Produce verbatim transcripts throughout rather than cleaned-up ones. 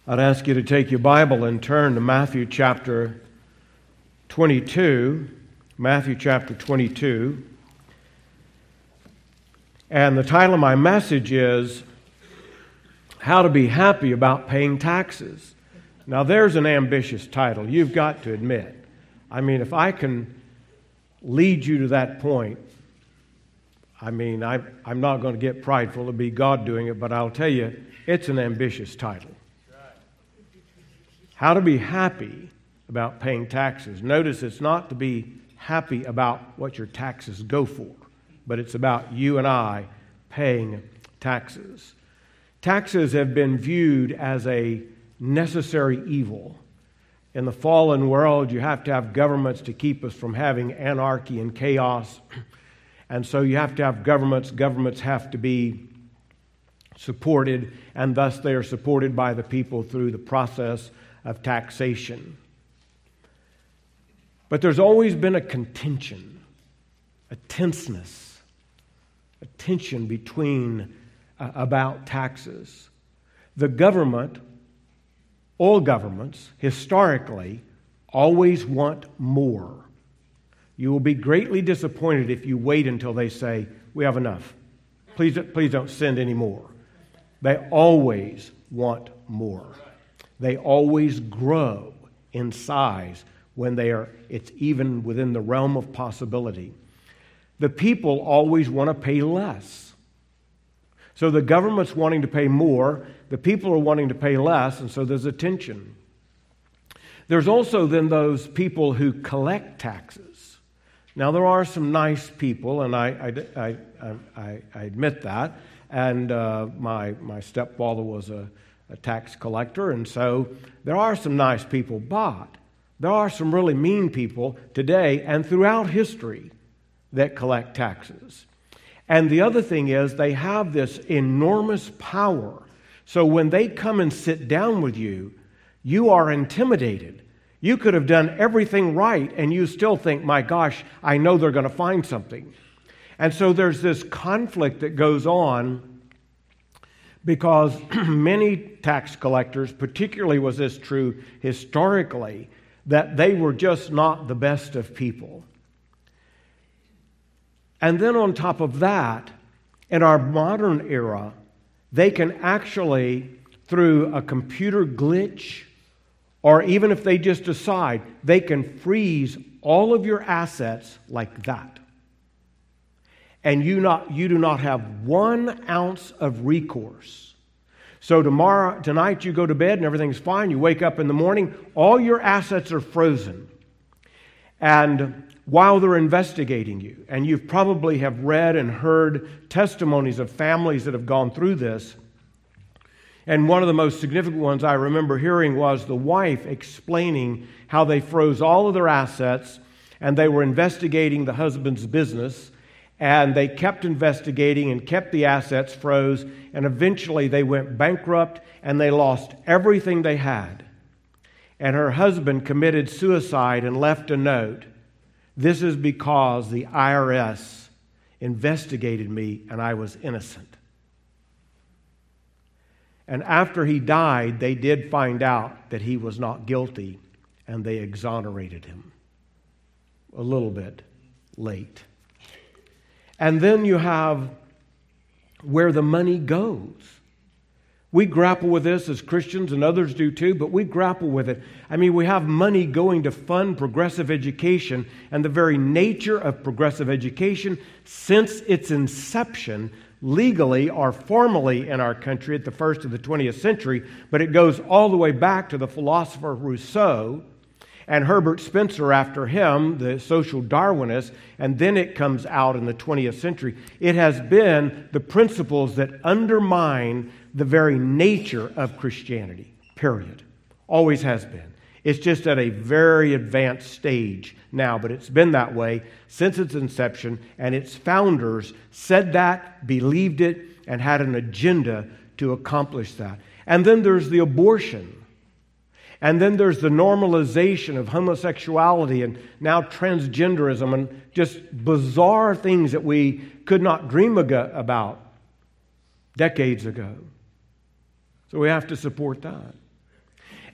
I'd ask you to take your Bible and turn to Matthew chapter twenty-two. Matthew chapter twenty-two. And the title of my message is How to Be Happy About Paying Taxes. Now there's an ambitious title, you've got to admit. I mean, if I can lead you to that point, I mean, I, I'm not going to get prideful, it'll be God doing it, but I'll tell you, it's an ambitious title. How to be happy about paying taxes. Notice it's not to be happy about what your taxes go for, but it's about you and I paying taxes. Taxes have been viewed as a necessary evil. In the fallen world, you have to have governments to keep us from having anarchy and chaos. And so you have to have governments. Governments have to be supported, and thus they are supported by the people through the process of taxation. But there's always been a contention, a tenseness, a tension between uh, about taxes. The government, all governments, historically, always want more. You will be greatly disappointed if you wait until they say, we have enough. Please, please don't send any more. They always want more. They always grow in size when they are, it's even within the realm of possibility. The people always want to pay less. So the government's wanting to pay more, the people are wanting to pay less, and so there's a tension. There's also then those people who collect taxes. Now there are some nice people, and I, I, I, I, I admit that, and uh, my, my stepfather was a a tax collector, and so there are some nice people, but there are some really mean people today and throughout history that collect taxes. And the other thing is they have this enormous power. So when they come and sit down with you, you are intimidated. You could have done everything right, and you still think, my gosh, I know they're going to find something. And so there's this conflict that goes on because many tax collectors, particularly was this true historically, that they were just not the best of people. And then on top of that, in our modern era, they can actually, through a computer glitch, or even if they just decide, they can freeze all of your assets like that. And you not you do not have one ounce of recourse. So tomorrow, tonight you go to bed and everything's fine. You wake up in the morning, all your assets are frozen. And while they're investigating you, and you probably have read and heard testimonies of families that have gone through this. And one of the most significant ones I remember hearing was the wife explaining how they froze all of their assets and they were investigating the husband's business. And they kept investigating and kept the assets froze, and eventually they went bankrupt and they lost everything they had. And her husband committed suicide and left a note. This is because the I R S investigated me and I was innocent. And after he died, they did find out that he was not guilty, and they exonerated him. A little bit late. And then you have where the money goes. We grapple with this as Christians, and others do too, but we grapple with it. I mean, we have money going to fund progressive education, and the very nature of progressive education, since its inception, legally or formally in our country at the first of the twentieth century, but it goes all the way back to the philosopher Rousseau, and Herbert Spencer after him, the social Darwinist, and then it comes out in the twentieth century. It has been the principles that undermine the very nature of Christianity, period. Always has been. It's just at a very advanced stage now, but it's been that way since its inception, and its founders said that, believed it, and had an agenda to accomplish that. And then there's the abortion. And then there's the normalization of homosexuality and now transgenderism and just bizarre things that we could not dream about decades ago. So we have to support that.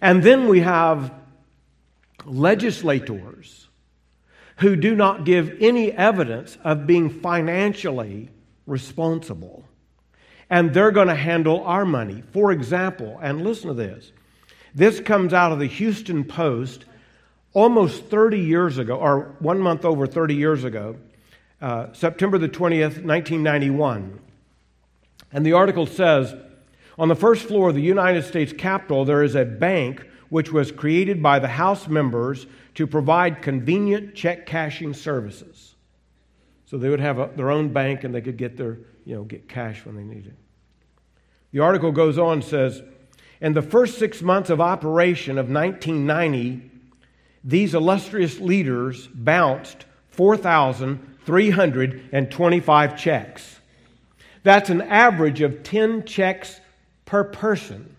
And then we have legislators who do not give any evidence of being financially responsible. And they're going to handle our money. For example, and listen to this. This comes out of the Houston Post almost thirty years ago, or one month over thirty years ago, uh, September the twentieth, nineteen ninety-one. And the article says, on the first floor of the United States Capitol, there is a bank which was created by the House members to provide convenient check cashing services. So they would have a, their own bank and they could get their, you know, get cash when they need it. The article goes on and says, in the first six months of operation of nineteen ninety, these illustrious leaders bounced four thousand three hundred twenty-five checks. That's an average of ten checks per person.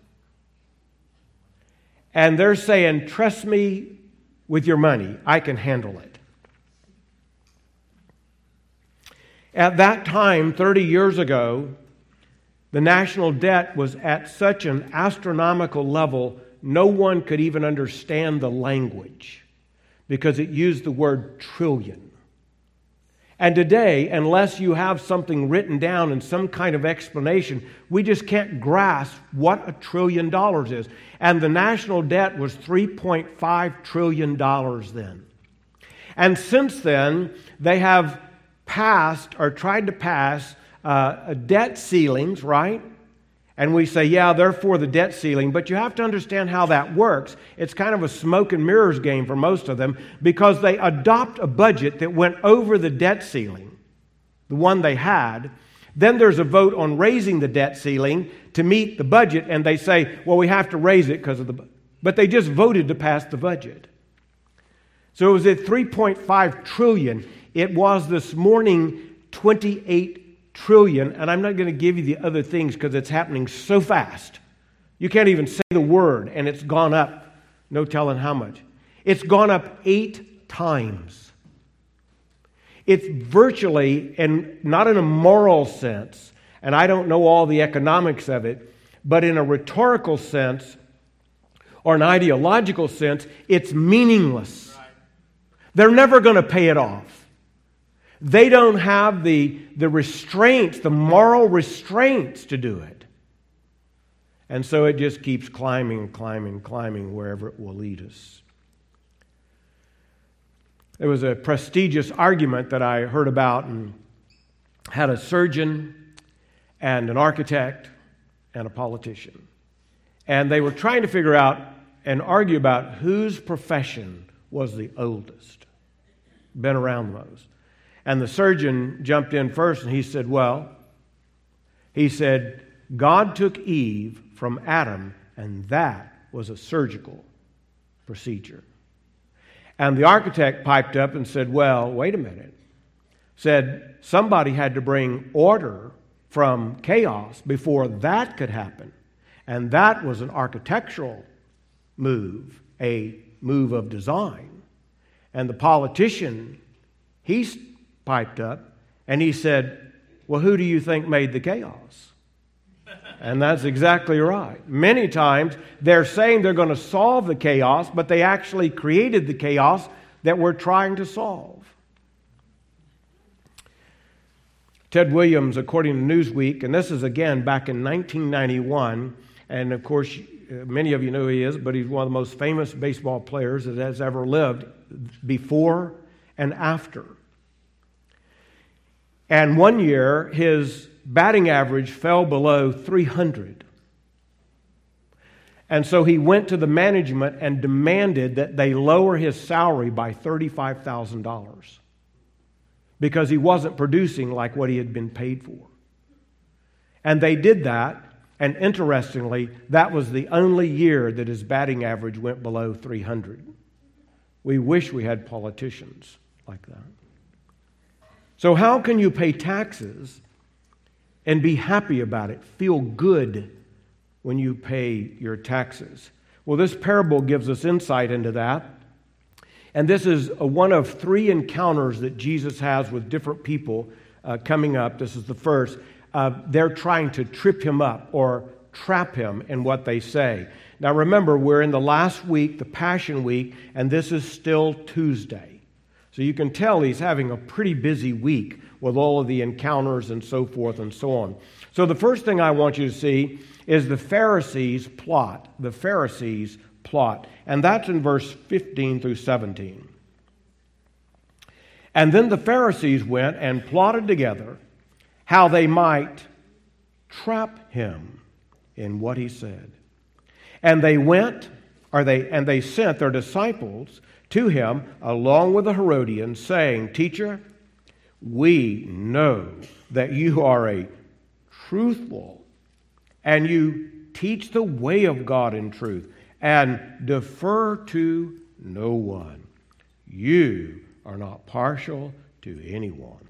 And they're saying, trust me with your money. I can handle it. At that time, thirty years ago, the national debt was at such an astronomical level, no one could even understand the language because it used the word trillion. And today, unless you have something written down in some kind of explanation, we just can't grasp what a trillion dollars is. And the national debt was three point five trillion dollars then. And since then, they have passed or tried to pass uh, debt ceilings, right? And we say, yeah, they're for the debt ceiling, but you have to understand how that works. It's kind of a smoke and mirrors game for most of them because they adopt a budget that went over the debt ceiling, the one they had. Then there's a vote on raising the debt ceiling to meet the budget, and they say, well, we have to raise it because of the... But they just voted to pass the budget. So it was at three point five trillion dollars. It was this morning twenty-eight trillion, and I'm not going to give you the other things because it's happening so fast. You can't even say the word, and it's gone up. No telling how much. It's gone up eight times. It's virtually, and not in a moral sense, and I don't know all the economics of it, but in a rhetorical sense or an ideological sense, it's meaningless. They're never going to pay it off. They don't have the, the restraints, the moral restraints to do it. And so it just keeps climbing, climbing, climbing wherever it will lead us. There was a prestigious argument that I heard about and had a surgeon and an architect and a politician. And they were trying to figure out and argue about whose profession was the oldest, been around the most. And the surgeon jumped in first and he said, well, he said, God took Eve from Adam and that was a surgical procedure. And the architect piped up and said, well, wait a minute. Said, somebody had to bring order from chaos before that could happen. And that was an architectural move, a move of design. And the politician, he's piped up, and he said, well, who do you think made the chaos? And that's exactly right. Many times they're saying they're going to solve the chaos, but they actually created the chaos that we're trying to solve. Ted Williams, according to Newsweek, and this is again back in nineteen ninety-one, and of course many of you know who he is, but he's one of the most famous baseball players that has ever lived before and after. And one year, his batting average fell below three hundred. And so he went to the management and demanded that they lower his salary by thirty-five thousand dollars because he wasn't producing like what he had been paid for. And they did that, and interestingly, that was the only year that his batting average went below three hundred. We wish we had politicians like that. So how can you pay taxes and be happy about it, feel good when you pay your taxes? Well, this parable gives us insight into that. And this is a, one of three encounters that Jesus has with different people uh, coming up. This is the first. Uh, they're trying to trip him up or trap him in what they say. Now remember, we're in the last week, the Passion Week, and this is still Tuesday. So you can tell he's having a pretty busy week with all of the encounters and so forth and so on. So the first thing I want you to see is the Pharisees' plot. The Pharisees' plot. And that's in verse fifteen through seventeen. And then the Pharisees went and plotted together how they might trap him in what he said. And they went, or they and they sent their disciples to him along with the Herodians, saying, Teacher, we know that you are a truthful, and you teach the way of God in truth, and defer to no one. You are not partial to anyone.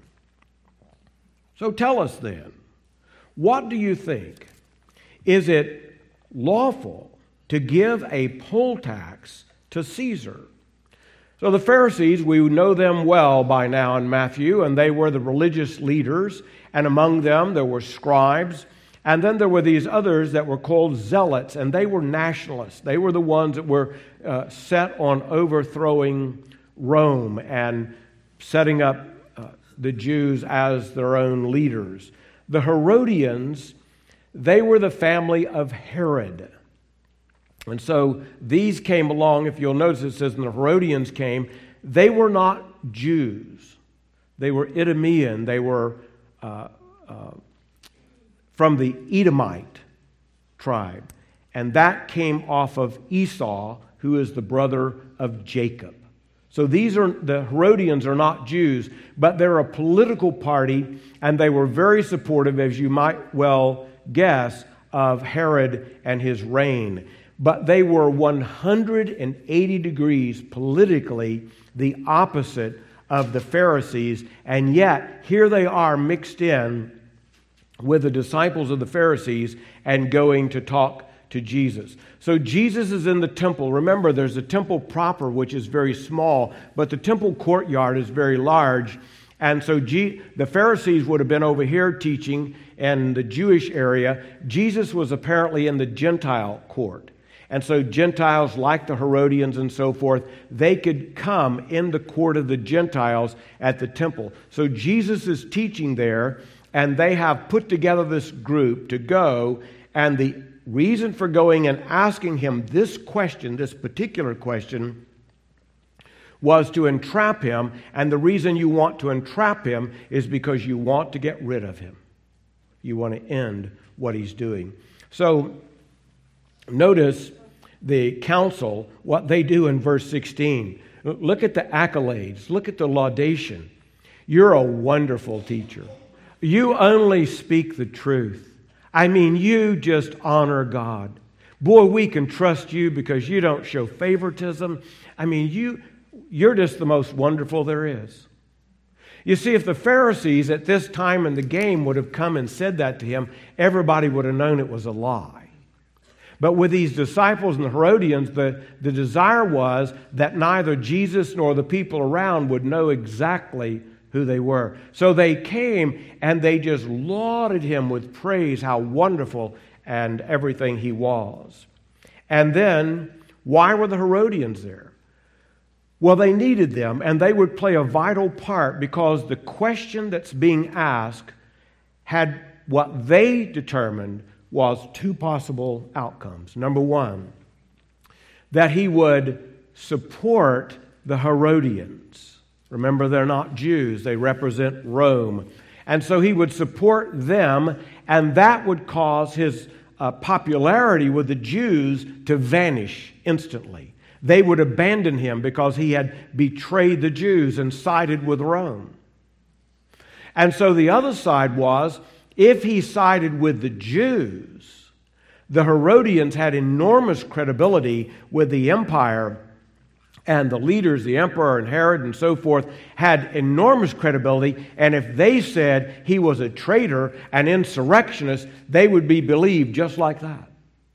So tell us then, what do you think? Is it lawful to give a poll tax to Caesar? So the Pharisees, we know them well by now in Matthew, and they were the religious leaders, and among them there were scribes, and then there were these others that were called zealots, and they were nationalists. They were the ones that were uh, set on overthrowing Rome and setting up uh, the Jews as their own leaders. The Herodians, they were the family of Herod. And so these came along. If you'll notice, it says, and the Herodians came. They were not Jews. They were Idumean. They were uh, uh, from the Edomite tribe. And that came off of Esau, who is the brother of Jacob. So these are, the Herodians are not Jews, but they're a political party, and they were very supportive, as you might well guess, of Herod and his reign. But they were one hundred eighty degrees politically the opposite of the Pharisees, and yet here they are mixed in with the disciples of the Pharisees and going to talk to Jesus. So Jesus is in the temple. Remember, there's a temple proper, which is very small, but the temple courtyard is very large. And so G- the Pharisees would have been over here teaching in the Jewish area. Jesus was apparently in the Gentile court. And so Gentiles, like the Herodians and so forth, they could come in the court of the Gentiles at the temple. So Jesus is teaching there, and they have put together this group to go, and the reason for going and asking him this question, this particular question, was to entrap him. And the reason you want to entrap him is because you want to get rid of him. You want to end what he's doing. So notice the council, what they do in verse sixteen. Look at the accolades. Look at the laudation. You're a wonderful teacher. You only speak the truth. I mean, you just honor God. Boy, we can trust you because you don't show favoritism. I mean, you, you're just the most wonderful there is. You see, if the Pharisees at this time in the game would have come and said that to him, everybody would have known it was a lie. But with these disciples and the Herodians, the, the desire was that neither Jesus nor the people around would know exactly who they were. So they came and they just lauded him with praise, how wonderful and everything he was. And then, why were the Herodians there? Well, they needed them, and they would play a vital part because the question that's being asked had what they determined was two possible outcomes. Number one, that he would support the Herodians. Remember, they're not Jews. They represent Rome. And so he would support them, and that would cause his uh, popularity with the Jews to vanish instantly. They would abandon him because he had betrayed the Jews and sided with Rome. And so the other side was, if he sided with the Jews, the Herodians had enormous credibility with the empire, and the leaders, the emperor and Herod and so forth, had enormous credibility. And if they said he was a traitor, an insurrectionist, they would be believed just like that.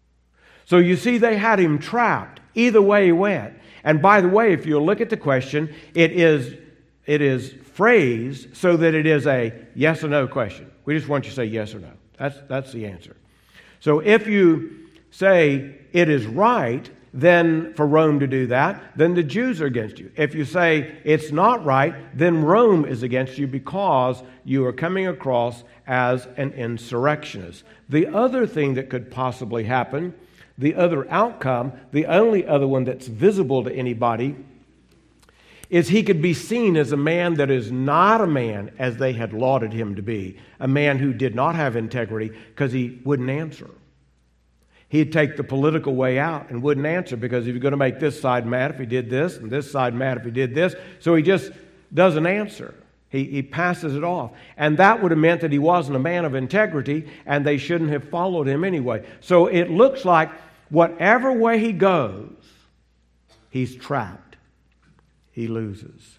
So you see, they had him trapped. Either way he went. And by the way, if you look at the question, it is, it is phrased so that it is a yes or no question. We just want you to say yes or no. That's, that's the answer. So if you say it is right then for Rome to do that, then the Jews are against you. If you say it's not right, then Rome is against you because you are coming across as an insurrectionist. The other thing that could possibly happen, the other outcome, the only other one that's visible to anybody, is he could be seen as a man that is not a man as they had lauded him to be, a man who did not have integrity because he wouldn't answer. He'd take the political way out and wouldn't answer because if you're going to make this side mad if he did this and this side mad if he did this, so he just doesn't answer. He, he passes it off. And that would have meant that he wasn't a man of integrity and they shouldn't have followed him anyway. So it looks like whatever way he goes, he's trapped. He loses.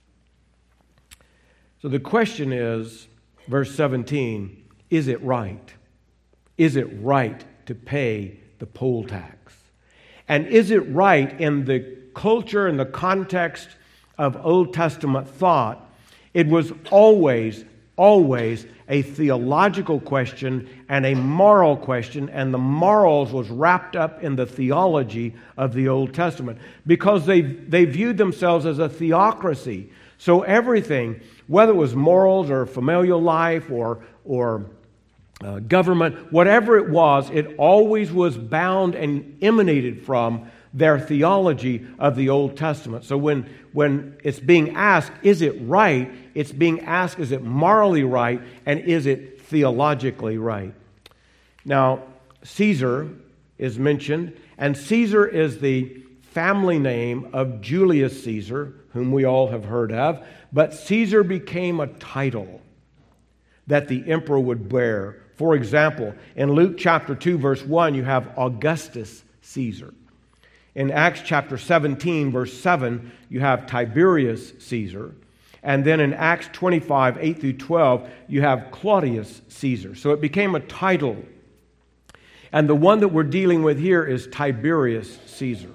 So the question is, verse seventeen, is it right? Is it right to pay the poll tax? And is it right in the culture and the context of Old Testament thought? It was always, always a theological question and a moral question, and the morals was wrapped up in the theology of the Old Testament because they, they viewed themselves as a theocracy. So everything, whether it was morals or familial life or, or Uh, government, whatever it was, it always was bound and emanated from their theology of the Old Testament. So when, when it's being asked, is it right? It's being asked, is it morally right? And is it theologically right? Now, Caesar is mentioned, and Caesar is the family name of Julius Caesar, whom we all have heard of, but Caesar became a title that the emperor would bear. For example, in Luke chapter two, verse one, you have Augustus Caesar. In Acts chapter seventeen, verse seven, you have Tiberius Caesar. And then in Acts twenty-five, eight through twelve, you have Claudius Caesar. So it became a title. And the one that we're dealing with here is Tiberius Caesar.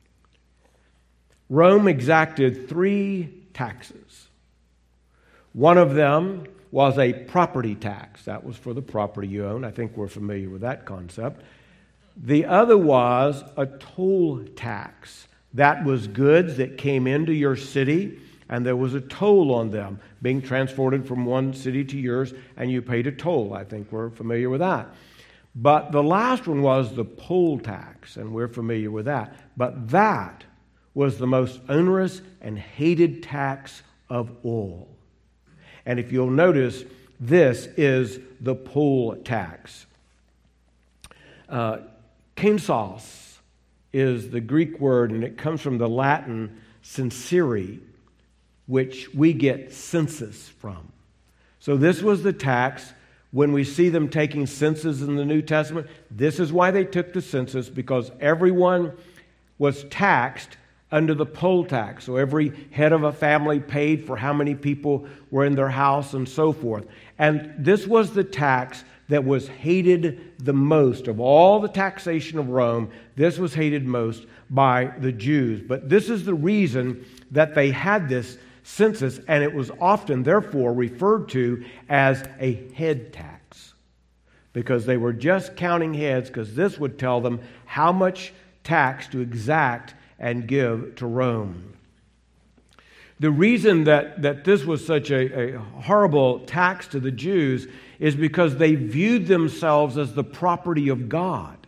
Rome exacted three taxes. One of them was a property tax. That was for the property you own. I think we're familiar with that concept. The other was a toll tax. That was goods that came into your city, and there was a toll on them being transported from one city to yours, and you paid a toll. I think we're familiar with that. But the last one was the poll tax, and we're familiar with that. But that was the most onerous and hated tax of all. And if you'll notice, this is the poll tax. Uh, Censos is the Greek word, and it comes from the Latin censere, which we get census from. So this was the tax. When we see them taking census in the New Testament, this is why they took the census, because everyone was taxed under the poll tax. So every head of a family paid for how many people were in their house and so forth. And this was the tax that was hated the most. Of all the taxation of Rome, this was hated most by the Jews. But this is the reason that they had this census, and it was often, therefore, referred to as a head tax, because they were just counting heads, because this would tell them how much tax to exact and give to Rome. The reason that, that this was such a, a horrible tax to the Jews is because they viewed themselves as the property of God.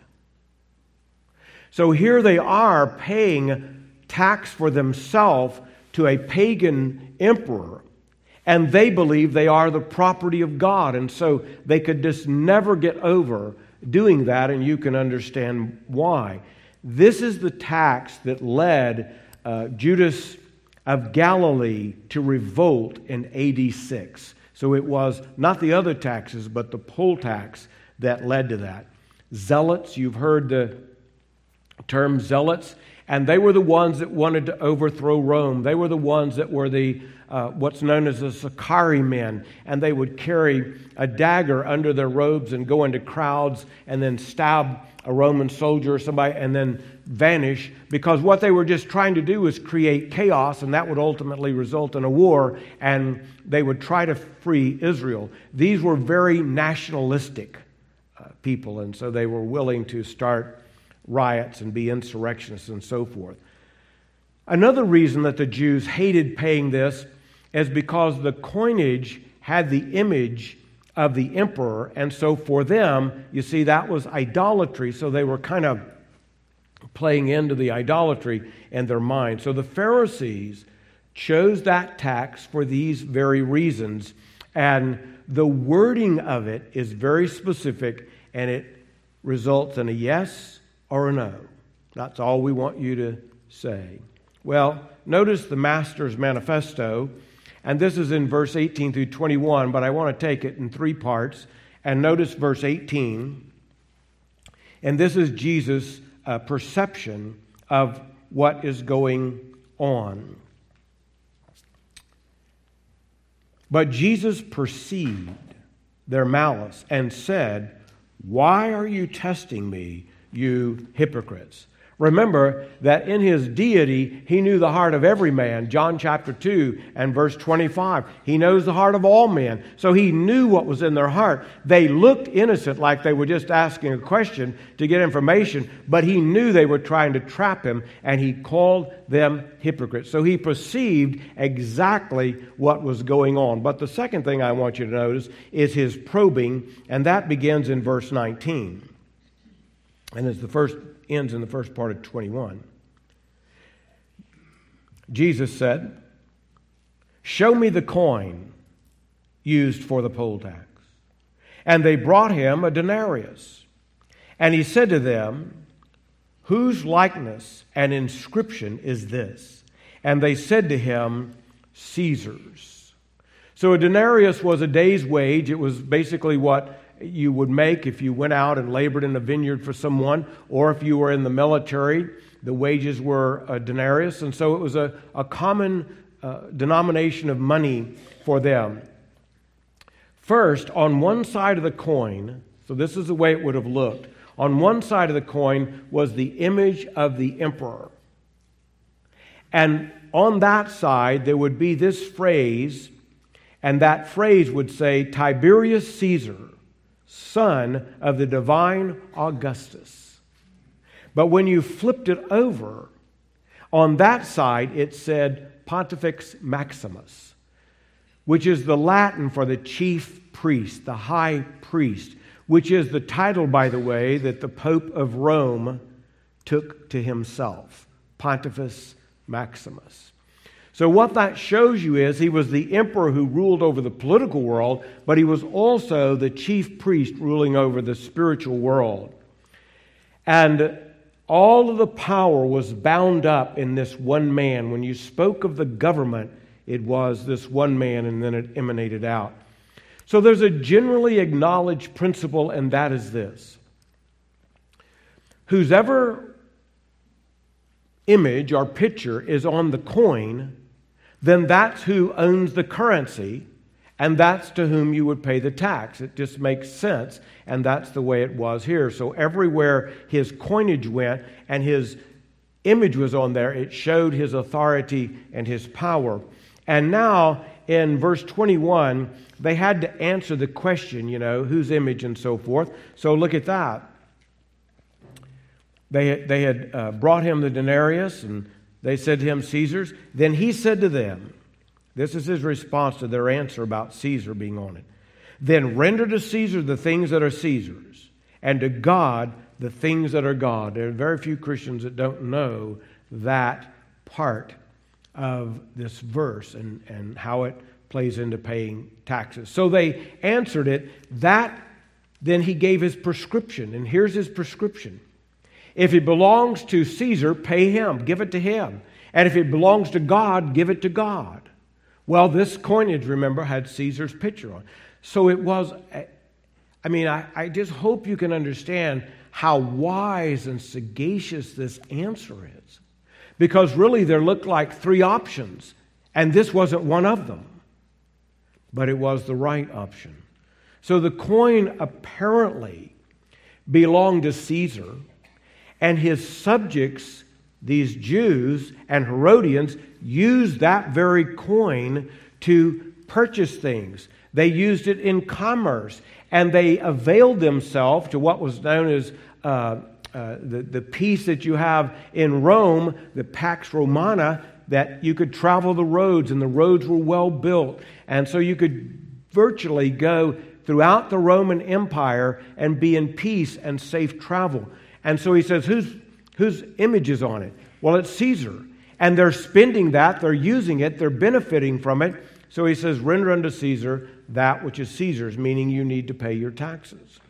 So here they are paying tax for themselves to a pagan emperor, and they believe they are the property of God, and so they could just never get over doing that, and you can understand why. This is the tax that led uh, Judas of Galilee to revolt in A D six. So it was not the other taxes, but the poll tax that led to that. Zealots, you've heard the term zealots, and they were the ones that wanted to overthrow Rome. They were the ones that were the uh, what's known as the Sicarii men, and they would carry a dagger under their robes and go into crowds and then stab a Roman soldier or somebody and then vanish, because what they were just trying to do was create chaos, and that would ultimately result in a war, and they would try to free Israel. These were very nationalistic uh, people, and so they were willing to start riots and be insurrectionists and so forth. Another reason that the Jews hated paying this is because the coinage had the image of the emperor, and so for them, you see, that was idolatry, so they were kind of playing into the idolatry in their mind. So the Pharisees chose that tax for these very reasons, and the wording of it is very specific, and it results in a yes or a no. That's all we want you to say. Well, notice the Master's Manifesto, and this is in verse eighteen through twenty-one, but I want to take it in three parts. And notice verse eighteen, and this is Jesus' uh, perception of what is going on. But Jesus perceived their malice and said, "Why are you testing me, you hypocrites?" Remember that in his deity, he knew the heart of every man. John chapter two and verse twenty-five. He knows the heart of all men. So he knew what was in their heart. They looked innocent, like they were just asking a question to get information, but he knew they were trying to trap him, and he called them hypocrites. So he perceived exactly what was going on. But the second thing I want you to notice is his probing, and that begins in verse nineteen. And it's the first ends in the first part of twenty-one. Jesus said, "Show me the coin used for the poll tax." And they brought him a denarius. And he said to them, "Whose likeness and inscription is this?" And they said to him, "Caesar's." So a denarius was a day's wage. It was basically what you would make if you went out and labored in a vineyard for someone, or if you were in the military, the wages were a denarius, and so it was a, a common uh, denomination of money for them. First, on one side of the coin, so this is the way it would have looked, on one side of the coin was the image of the emperor. And on that side, there would be this phrase, and that phrase would say, "Tiberius Caesar, son of the divine Augustus." But when you flipped it over, on that side it said Pontifex Maximus, which is the Latin for the chief priest, the high priest, which is the title, by the way, that the Pope of Rome took to himself, Pontifex Maximus. So what that shows you is he was the emperor who ruled over the political world, but he was also the chief priest ruling over the spiritual world. And all of the power was bound up in this one man. When you spoke of the government, it was this one man, and then it emanated out. So there's a generally acknowledged principle, and that is this: whosever image or picture is on the coin, then that's who owns the currency, and that's to whom you would pay the tax. It just makes sense, and that's the way it was here. So everywhere his coinage went and his image was on there, it showed his authority and his power. And now in verse twenty-one, they had to answer the question, you know, whose image and so forth. So look at that. They had, they had uh, brought him the denarius, and they said to him, "Caesar's." Then he said to them, this is his response to their answer about Caesar being on it, "Then render to Caesar the things that are Caesar's, and to God the things that are God." There are very few Christians that don't know that part of this verse and, and how it plays into paying taxes. So they answered it. That, then he gave his prescription, and here's his prescription. If it belongs to Caesar, pay him, give it to him. And if it belongs to God, give it to God. Well, this coinage, remember, had Caesar's picture on. So it was, I mean, I, I just hope you can understand how wise and sagacious this answer is. Because really there looked like three options, and this wasn't one of them. But it was the right option. So the coin apparently belonged to Caesar, and his subjects, these Jews and Herodians, used that very coin to purchase things. They used it in commerce. And they availed themselves to what was known as uh, uh, the, the peace that you have in Rome, the Pax Romana, that you could travel the roads, and the roads were well built. And so you could virtually go throughout the Roman Empire and be in peace and safe travel. And so he says, whose, whose image is on it? Well, it's Caesar. And they're spending that, they're using it, they're benefiting from it. So he says, render unto Caesar that which is Caesar's, meaning you need to pay your taxes.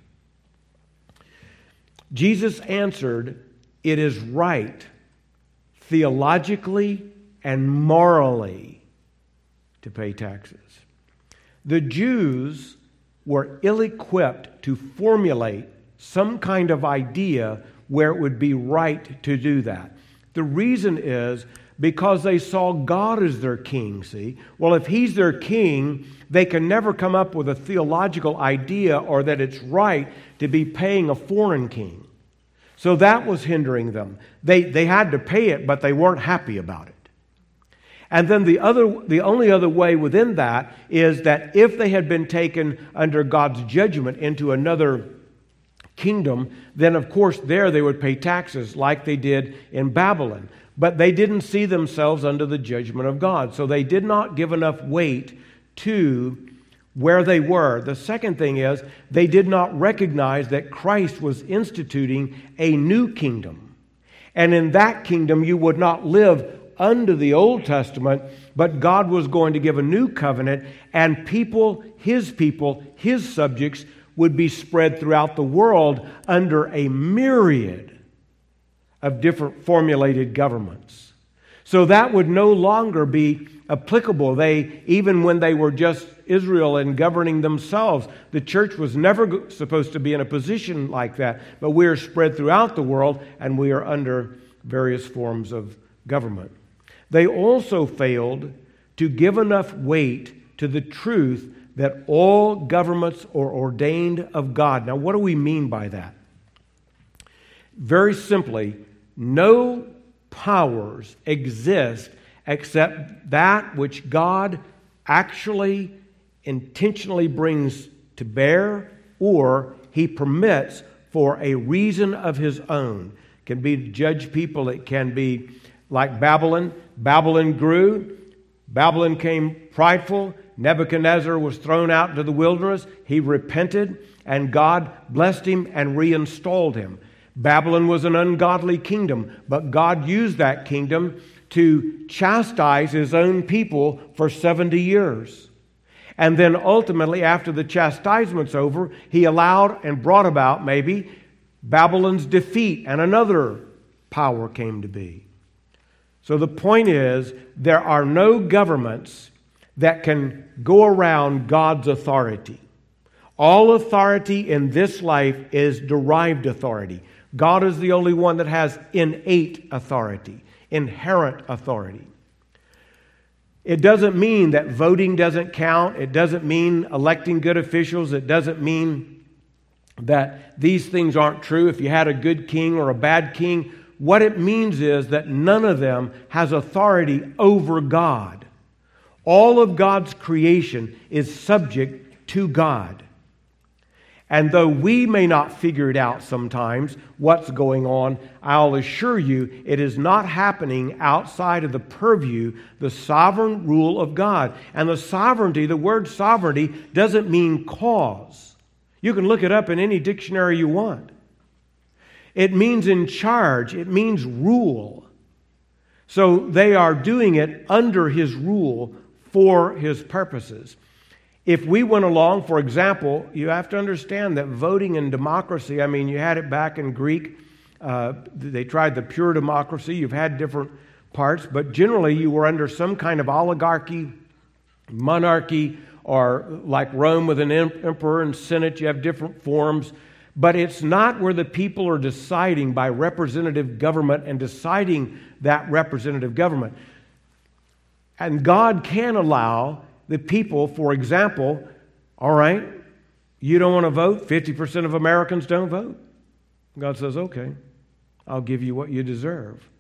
Jesus answered, it is right, theologically and morally, to pay taxes. The Jews were ill-equipped to formulate some kind of idea where it would be right to do that. The reason is because they saw God as their king, see? Well, if he's their king, they can never come up with a theological idea or that it's right to be paying a foreign king. So that was hindering them. They, they had to pay it, but they weren't happy about it. And then the other, the only other way within that is that if they had been taken under God's judgment into another kingdom, then of course there they would pay taxes like they did in Babylon. But they didn't see themselves under the judgment of God. So they did not give enough weight to where they were. The second thing is they did not recognize that Christ was instituting a new kingdom. And in that kingdom you would not live under the Old Testament, but God was going to give a new covenant, and people, His people, His subjects, would be spread throughout the world under a myriad of different formulated governments. So that would no longer be applicable. They, even when they were just Israel and governing themselves, the church was never supposed to be in a position like that. But we are spread throughout the world, and we are under various forms of government. They also failed to give enough weight to the truth that all governments are ordained of God. Now, what do we mean by that? Very simply, no powers exist except that which God actually intentionally brings to bear, or He permits for a reason of His own. It can be to judge people. It can be like Babylon. Babylon grew. Babylon came prideful. Nebuchadnezzar was thrown out into the wilderness. He repented, and God blessed him and reinstalled him. Babylon was an ungodly kingdom, but God used that kingdom to chastise His own people for seventy years. And then ultimately, after the chastisement's over, He allowed and brought about maybe Babylon's defeat, and another power came to be. So the point is, there are no governments that can go around God's authority. All authority in this life is derived authority. God is the only one that has innate authority, inherent authority. It doesn't mean that voting doesn't count. It doesn't mean electing good officials. It doesn't mean that these things aren't true. If you had a good king or a bad king, what it means is that none of them has authority over God. All of God's creation is subject to God. And though we may not figure it out sometimes, what's going on, I'll assure you it is not happening outside of the purview, the sovereign rule of God. And the sovereignty, the word sovereignty, doesn't mean cause. You can look it up in any dictionary you want. It means in charge. It means rule. So they are doing it under His rule for His purposes. If we went along, for example, you have to understand that voting in democracy, I mean, you had it back in Greek. Uh, they tried the pure democracy. You've had different parts, but generally you were under some kind of oligarchy, monarchy, or like Rome with an emperor and senate. You have different forms. But it's not where the people are deciding by representative government and deciding that representative government. And God can allow the people, for example, all right, you don't want to vote, fifty percent of Americans don't vote. God says, okay, I'll give you what you deserve.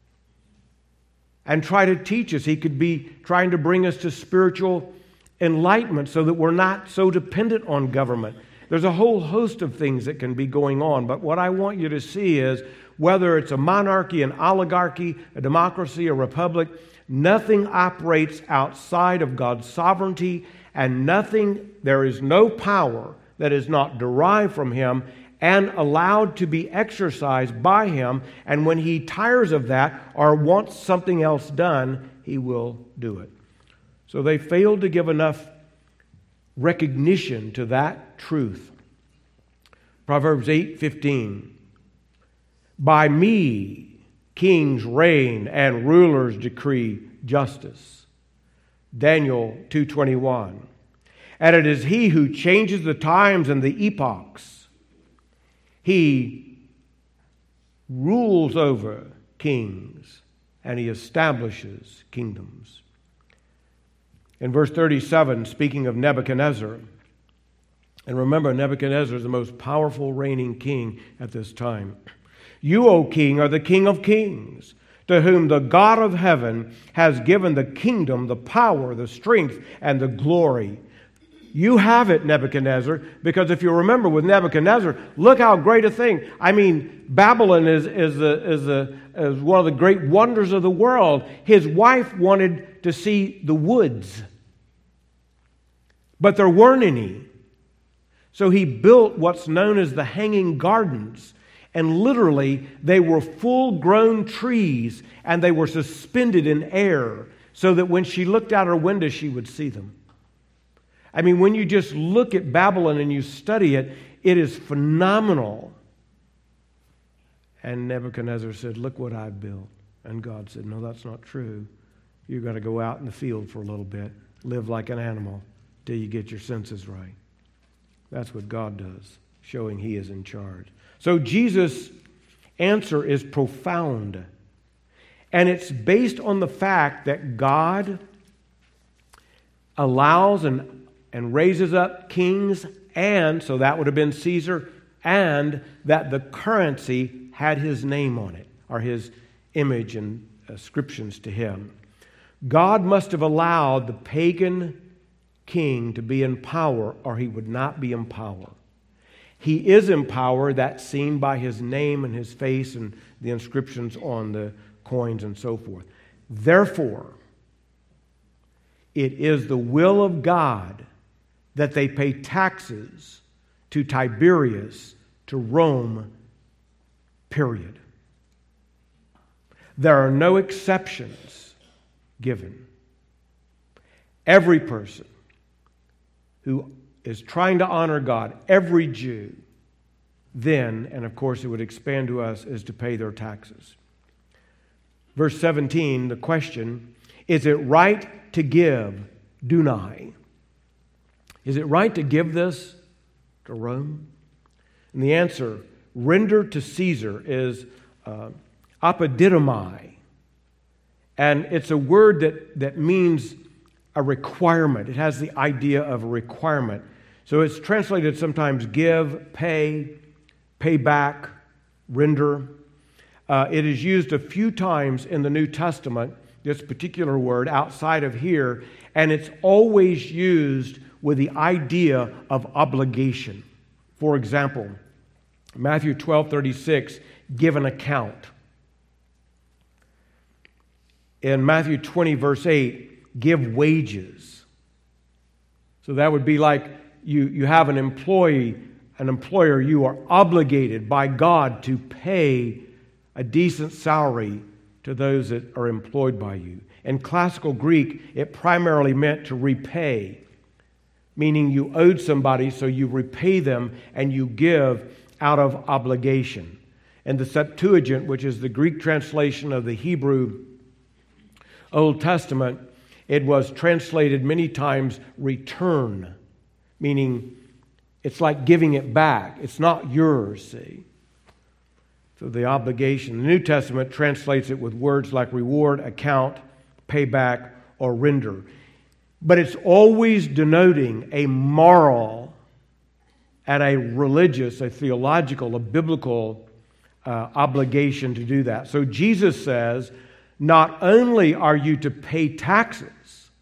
And try to teach us. He could be trying to bring us to spiritual enlightenment so that we're not so dependent on government. There's a whole host of things that can be going on, but what I want you to see is whether it's a monarchy, an oligarchy, a democracy, a republic, nothing operates outside of God's sovereignty, and nothing, there is no power that is not derived from Him and allowed to be exercised by Him. And when He tires of that or wants something else done, He will do it. So they failed to give enough recognition to that truth. Proverbs eight fifteen. By me kings reign and rulers decree justice. Daniel two twenty-one. And it is He who changes the times and the epochs. He rules over kings and He establishes kingdoms. In verse thirty-seven, speaking of Nebuchadnezzar, and remember, Nebuchadnezzar is the most powerful reigning king at this time. You, O king, are the King of kings, to whom the God of heaven has given the kingdom, the power, the strength, and the glory. You have it, Nebuchadnezzar, because if you remember with Nebuchadnezzar, look how great a thing. I mean, Babylon is, is, the, is, the, is one of the great wonders of the world. His wife wanted to see the woods, but there weren't any. So he built what's known as the Hanging Gardens. And literally, they were full-grown trees, and they were suspended in air so that when she looked out her window, she would see them. I mean, when you just look at Babylon and you study it, it is phenomenal. And Nebuchadnezzar said, look what I've built. And God said, no, that's not true. You've got to go out in the field for a little bit, live like an animal till you get your senses right. That's what God does, showing He is in charge. So Jesus' answer is profound. And it's based on the fact that God allows and, and raises up kings, and, so that would have been Caesar, and that the currency had His name on it, or His image and ascriptions to Him. God must have allowed the pagan king to be in power, or he would not be in power. He is in power, that's seen by His name and His face and the inscriptions on the coins and so forth. Therefore, it is the will of God that they pay taxes to Tiberius, to Rome, period. There are no exceptions given. Every person who is trying to honor God, every Jew, then, and of course it would expand to us, is to pay their taxes. Verse seventeen, the question, is it right to give dunai? Is it right to give this to Rome? And the answer, render to Caesar, is uh, apodidomai. And it's a word that, that means a requirement. It has the idea of a requirement. So it's translated sometimes give, pay, pay back, render. Uh, it is used a few times in the New Testament, this particular word, outside of here, and it's always used with the idea of obligation. For example, Matthew twelve thirty-six, give an account. In Matthew twenty, verse eight, give wages. So that would be like you, you have an employee, an employer, you are obligated by God to pay a decent salary to those that are employed by you. In classical Greek, it primarily meant to repay, meaning you owed somebody, so you repay them and you give out of obligation. In the Septuagint, which is the Greek translation of the Hebrew Old Testament, it was translated many times return, meaning it's like giving it back. It's not yours, see. So the obligation. The New Testament translates it with words like reward, account, payback, or render. But it's always denoting a moral and a religious, a theological, a biblical uh, obligation to do that. So Jesus says, not only are you to pay taxes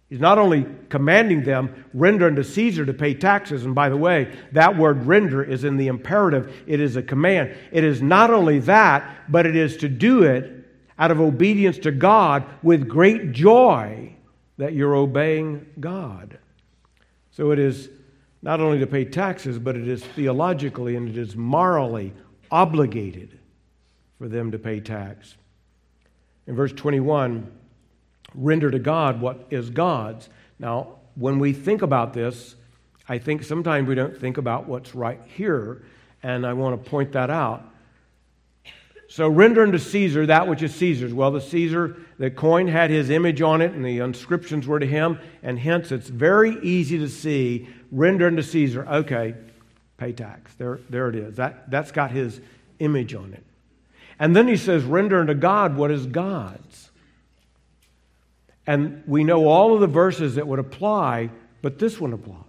He's not only commanding them, render unto Caesar to pay taxes. And by the way, that word render is in the imperative. It is a command. It is not only that, but it is to do it out of obedience to God with great joy that you're obeying God. So it is not only to pay taxes, but it is theologically and it is morally obligated for them to pay tax. In verse twenty-one, render to God what is God's. Now, when we think about this, I think sometimes we don't think about what's right here, and I want to point that out. So render unto Caesar that which is Caesar's. Well, the Caesar, the coin had his image on it, and the inscriptions were to him, and hence it's very easy to see, render unto Caesar, okay, pay tax. There, there it is. That, that's got his image on it. And then he says, render unto God what is God's. And we know all of the verses that would apply, but this one applies.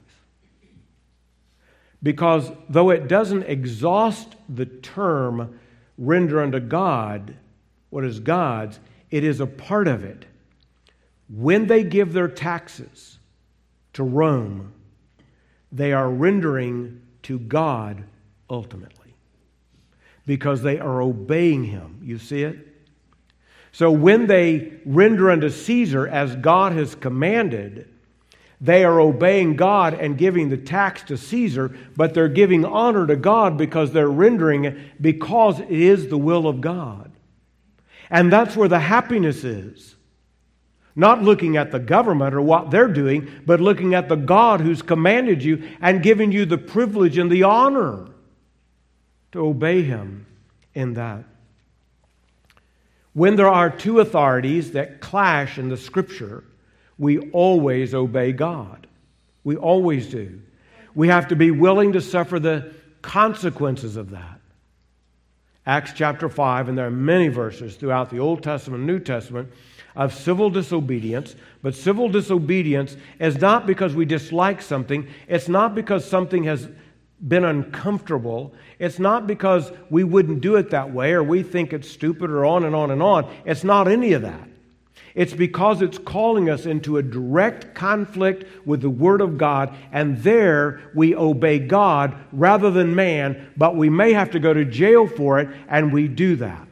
Because though it doesn't exhaust the term render unto God what is God's, it is a part of it. When they give their taxes to Rome, they are rendering to God ultimately. Because they are obeying Him. You see it? So when they render unto Caesar as God has commanded, they are obeying God and giving the tax to Caesar, but they're giving honor to God because they're rendering it because it is the will of God. And that's where the happiness is. Not looking at the government or what they're doing, but looking at the God who's commanded you and given you the privilege and the honor to obey Him in that. When there are two authorities that clash in the Scripture, we always obey God. We always do. We have to be willing to suffer the consequences of that. Acts chapter five, and there are many verses throughout the Old Testament and New Testament of civil disobedience, but civil disobedience is not because we dislike something. It's not because something has been uncomfortable. It's not because we wouldn't do it that way or we think it's stupid or on and on and on. It's not any of that. It's because it's calling us into a direct conflict with the Word of God, and there we obey God rather than man, but we may have to go to jail for it, and we do that.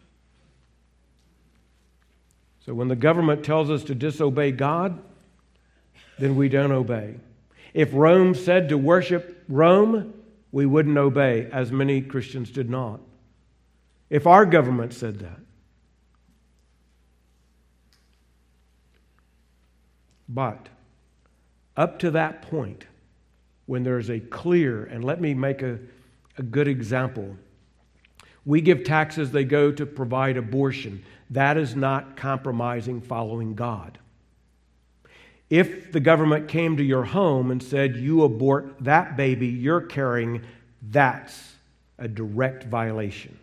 So when the government tells us to disobey God, then we don't obey. If Rome said to worship Rome, we wouldn't obey, as many Christians did not. If our government said that. But up to that point, when there's a clear, and let me make a, a good example. We give taxes, they go to provide abortion. That is not compromising following God. If the government came to your home and said, you abort that baby you're carrying, that's a direct violation.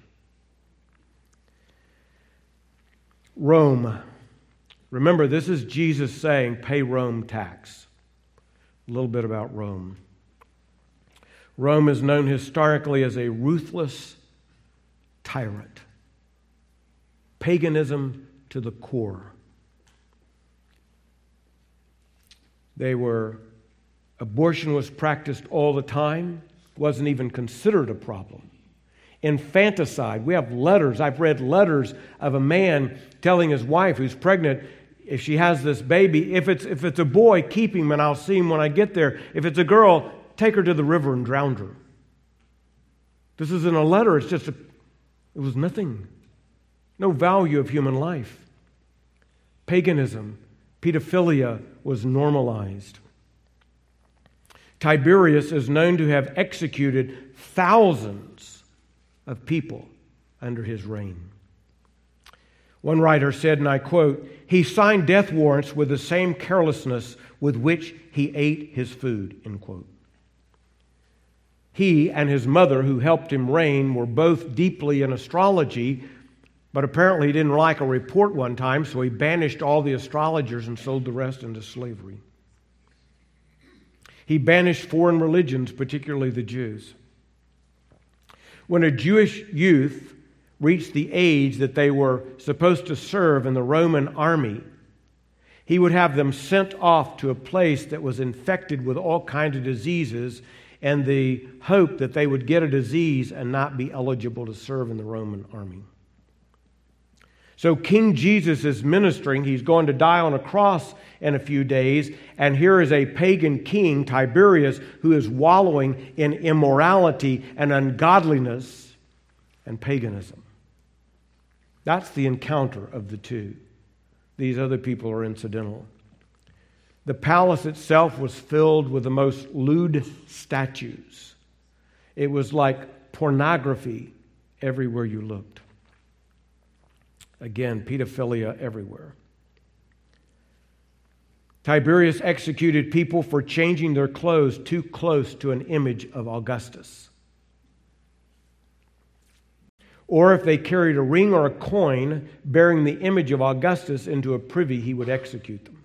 Rome. Remember, this is Jesus saying, pay Rome tax. A little bit about Rome. Rome is known historically as a ruthless tyrant. Paganism to the core. They were, abortion was practiced all the time, wasn't even considered a problem. Infanticide, we have letters, I've read letters of a man telling his wife who's pregnant, if she has this baby, if it's if it's a boy, keep him and I'll see him when I get there. If it's a girl, take her to the river and drown her. This isn't a letter, it's just a, it was nothing. No value of human life. Paganism, pedophilia was normalized. Tiberius is known to have executed thousands of people under his reign. One writer said, and I quote, he signed death warrants with the same carelessness with which he ate his food, end quote. He and his mother, who helped him reign, were both deeply in astrology, but apparently he didn't like a report one time, so he banished all the astrologers and sold the rest into slavery. He banished foreign religions, particularly the Jews. When a Jewish youth reached the age that they were supposed to serve in the Roman army, he would have them sent off to a place that was infected with all kinds of diseases, and the hope that they would get a disease and not be eligible to serve in the Roman army. So King Jesus is ministering. He's going to die on a cross in a few days. And here is a pagan king, Tiberius, who is wallowing in immorality and ungodliness and paganism. That's the encounter of the two. These other people are incidental. The palace itself was filled with the most lewd statues. It was like pornography everywhere you looked. Again, pedophilia everywhere. Tiberius executed people for changing their clothes too close to an image of Augustus. Or if they carried a ring or a coin bearing the image of Augustus into a privy, he would execute them.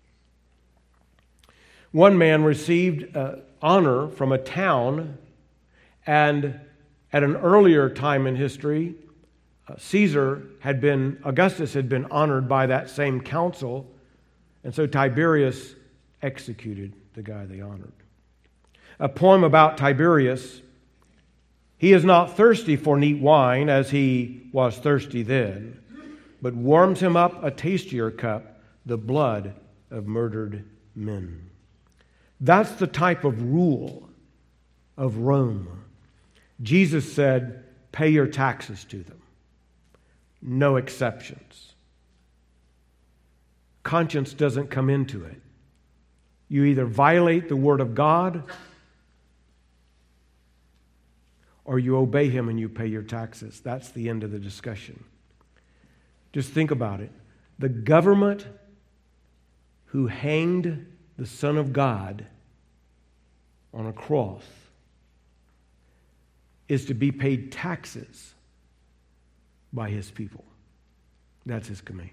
One man received uh, honor from a town, and at an earlier time in history, uh, Caesar had been, Augustus had been honored by that same council, and so Tiberius executed the guy they honored. A poem about Tiberius: he is not thirsty for neat wine as he was thirsty then, but warms him up a tastier cup, the blood of murdered men. That's the type of rule of Rome. Jesus said, pay your taxes to them. No exceptions. Conscience doesn't come into it. You either violate the Word of God or you obey Him and you pay your taxes. That's the end of the discussion. Just think about it. The government who hanged the Son of God on a cross is to be paid taxes by His people. That's His command.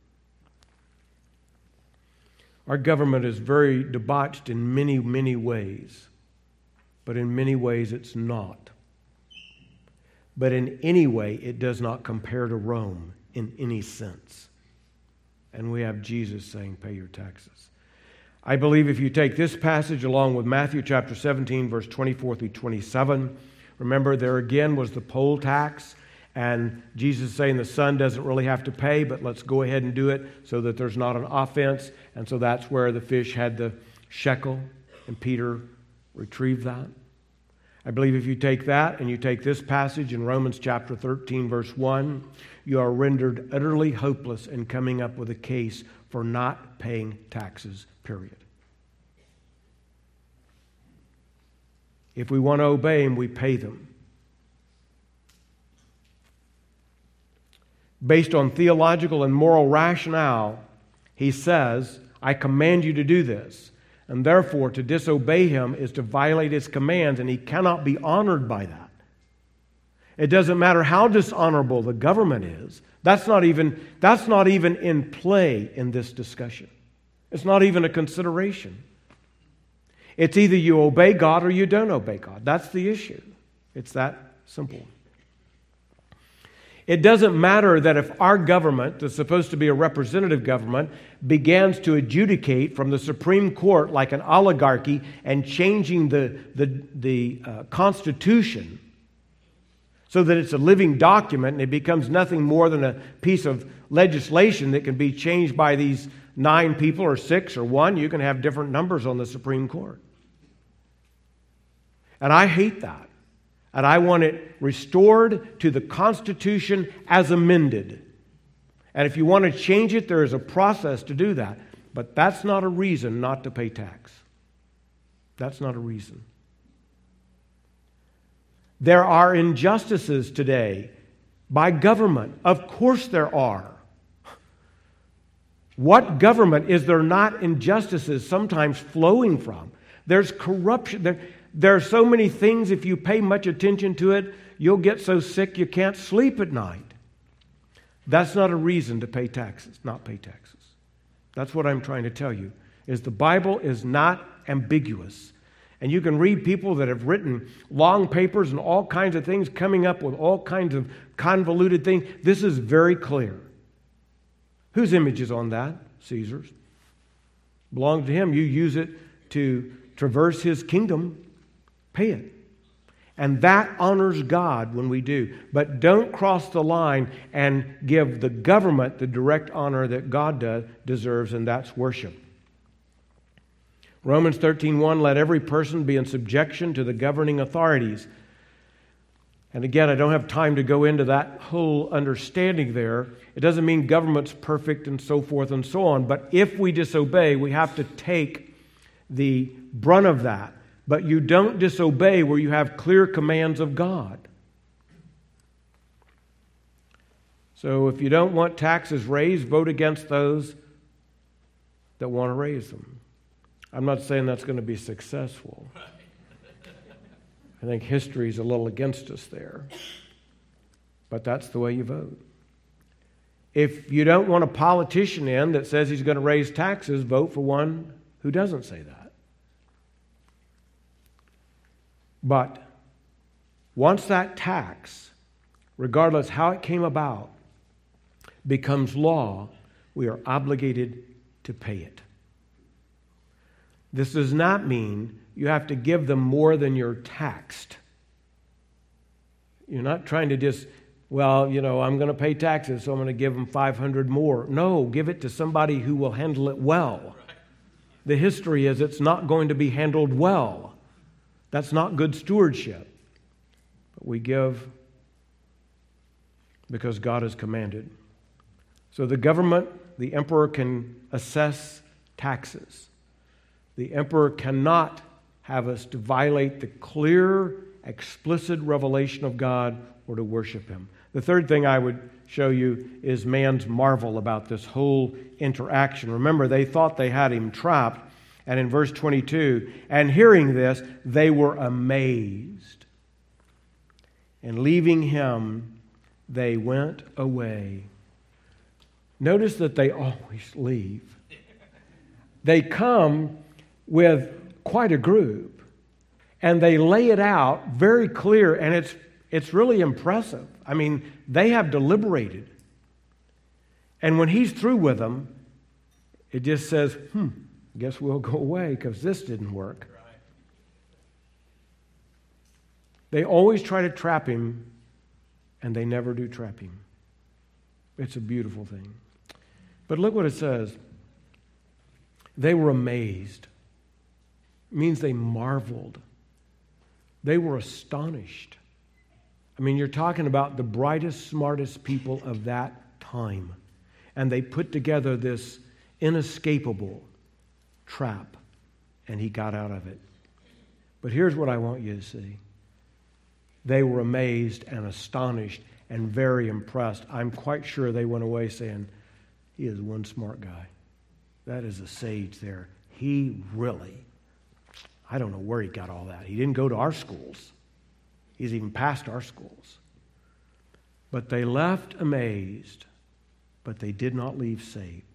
Our government is very debauched in many, many ways, but in many ways it's not. But in any way, it does not compare to Rome in any sense. And we have Jesus saying, pay your taxes. I believe if you take this passage along with Matthew chapter seventeen, verse twenty-four through twenty-seven, remember there again was the poll tax, and Jesus is saying the son doesn't really have to pay, but let's go ahead and do it so that there's not an offense. And so that's where the fish had the shekel, and Peter retrieved that. I believe if you take that and you take this passage in Romans chapter thirteen, verse one, you are rendered utterly hopeless in coming up with a case for not paying taxes, period. If we want to obey Him, we pay them. Based on theological and moral rationale, He says, I command you to do this. And therefore, to disobey Him is to violate His commands, and He cannot be honored by that. It doesn't matter how dishonorable the government is. That's not even, that's not even in play in this discussion. It's not even a consideration. It's either you obey God or you don't obey God. That's the issue. It's that simple. It doesn't matter that if our government, that's supposed to be a representative government, begins to adjudicate from the Supreme Court like an oligarchy and changing the, the, the uh, Constitution so that it's a living document and it becomes nothing more than a piece of legislation that can be changed by these nine people or six or one. You can have different numbers on the Supreme Court. And I hate that. And I want it restored to the Constitution as amended. And if you want to change it, there is a process to do that. But that's not a reason not to pay tax. That's not a reason. There are injustices today by government. Of course there are. What government is there not injustices sometimes flowing from? There's corruption. There, there are so many things, if you pay much attention to it, you'll get so sick you can't sleep at night. That's not a reason to pay taxes, not pay taxes. That's what I'm trying to tell you, is the Bible is not ambiguous. And you can read people that have written long papers and all kinds of things, coming up with all kinds of convoluted things. This is very clear. Whose image is on that? Caesar's. belongs to him. You use it to traverse his kingdom, pay it. And that honors God when we do. But don't cross the line and give the government the direct honor that God does, deserves, and that's worship. Romans thirteen one, let every person be in subjection to the governing authorities. And again, I don't have time to go into that whole understanding there. It doesn't mean government's perfect and so forth and so on. But if we disobey, we have to take the brunt of that. But you don't disobey where you have clear commands of God. So if you don't want taxes raised, vote against those that want to raise them. I'm not saying that's going to be successful. I think history is a little against us there. But that's the way you vote. If you don't want a politician in that says he's going to raise taxes, vote for one who doesn't say that. But once that tax, regardless how it came about, becomes law, we are obligated to pay it. This does not mean you have to give them more than you're taxed. You're not trying to just, well, you know, I'm going to pay taxes, so I'm going to give them five hundred more. No, give it to somebody who will handle it well. The history is it's not going to be handled well. That's not good stewardship. But we give because God has commanded. So the government, the emperor can assess taxes. The emperor cannot have us to violate the clear, explicit revelation of God or to worship him. The third thing I would show you is man's marvel about this whole interaction. Remember, they thought they had him trapped. And in verse twenty-two, and hearing this, they were amazed. And leaving him, they went away. Notice that they always leave. They come with quite a group, and they lay it out very clear, and it's it's really impressive. I mean, they have deliberated. And when he's through with them, it just says, hmm, guess we'll go away because this didn't work. Right. They always try to trap him, and they never do trap him. It's a beautiful thing. But look what it says. They were amazed. It means they marveled. They were astonished. I mean, you're talking about the brightest, smartest people of that time. And they put together this inescapable trap, and he got out of it. But here's what I want you to see. They were amazed and astonished and very impressed. I'm quite sure they went away saying, he is one smart guy. That is a sage there. He really, I don't know where he got all that. He didn't go to our schools. He's even past our schools. But they left amazed, but they did not leave saved.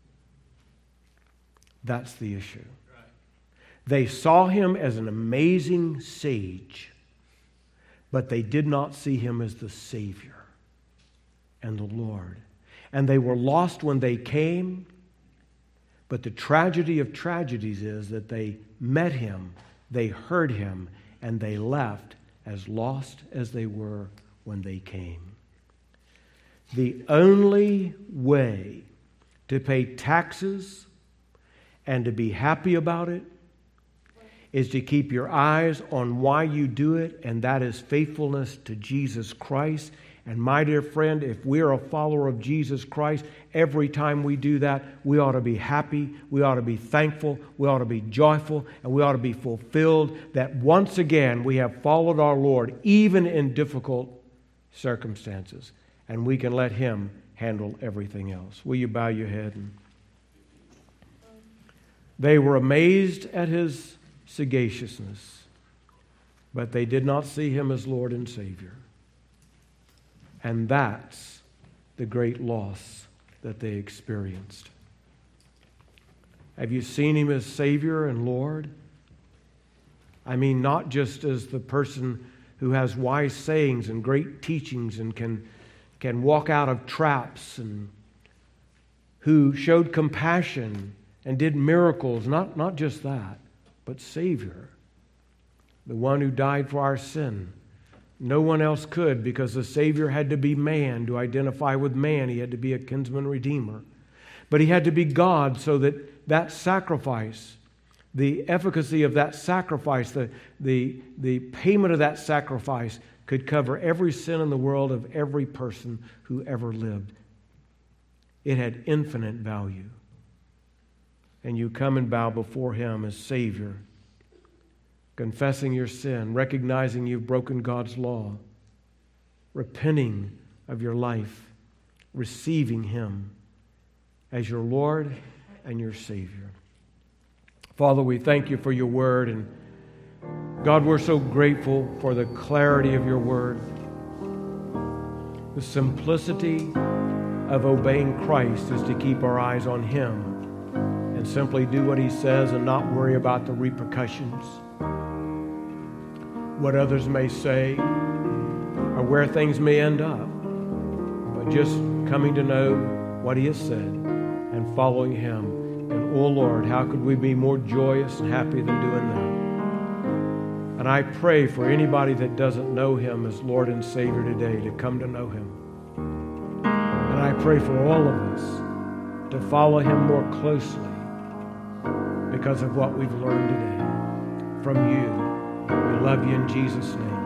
That's the issue. They saw him as an amazing sage, but they did not see him as the Savior and the Lord. And they were lost when they came, but the tragedy of tragedies is that they met him, they heard him, and they left as lost as they were when they came. The only way to pay taxes and to be happy about it is to keep your eyes on why you do it, and that is faithfulness to Jesus Christ. And my dear friend, if we're a follower of Jesus Christ, every time we do that, we ought to be happy, we ought to be thankful, we ought to be joyful, and we ought to be fulfilled that once again we have followed our Lord, even in difficult circumstances, and we can let him handle everything else. Will you bow your head? And they were amazed at his sagaciousness, but they did not see him as Lord and Savior. And that's the great loss that they experienced. Have you seen him as Savior and Lord? I mean, not just as the person who has wise sayings and great teachings and can, can walk out of traps, and who showed compassion and did miracles. Not, not just that, but Savior. The one who died for our sin. No one else could, because the Savior had to be man to identify with man. He had to be a kinsman redeemer. But he had to be God so that that sacrifice, the efficacy of that sacrifice, the, the, the payment of that sacrifice could cover every sin in the world of every person who ever lived. It had infinite value. And you come and bow before him as Savior, confessing your sin, recognizing you've broken God's law, repenting of your life, receiving him as your Lord and your Savior. Father, we thank you for your word, and God, we're so grateful for the clarity of your word, the simplicity of obeying Christ is to keep our eyes on him and simply do what he says and not worry about the repercussions, what others may say, or where things may end up, but just coming to know what he has said and following him. And, oh Lord, how could we be more joyous and happy than doing that? And I pray for anybody that doesn't know him as Lord and Savior today to come to know him. And I pray for all of us to follow him more closely because of what we've learned today from you. We love you in Jesus' name.